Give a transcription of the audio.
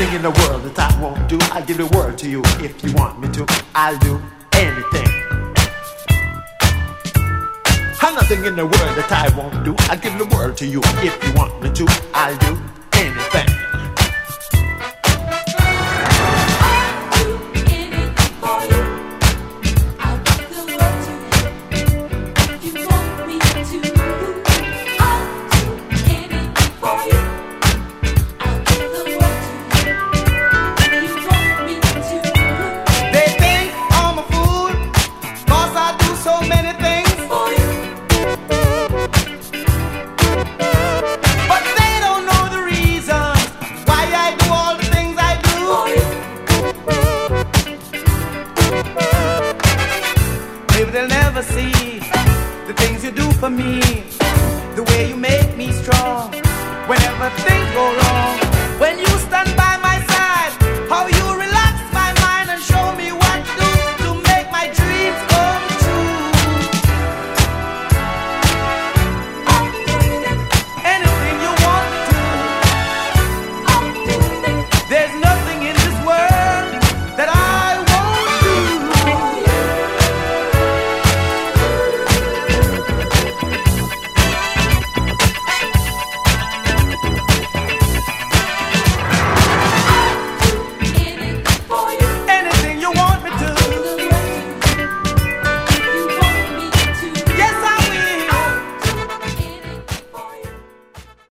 nothing in the world that I won't do. I'll give the world to you if you want me to. I'll do anything. Nothing in the world that I won't do. I'll give the world to you if you want me to. I'll do anything. For me, the way you make me strong whenever things go wrong. When you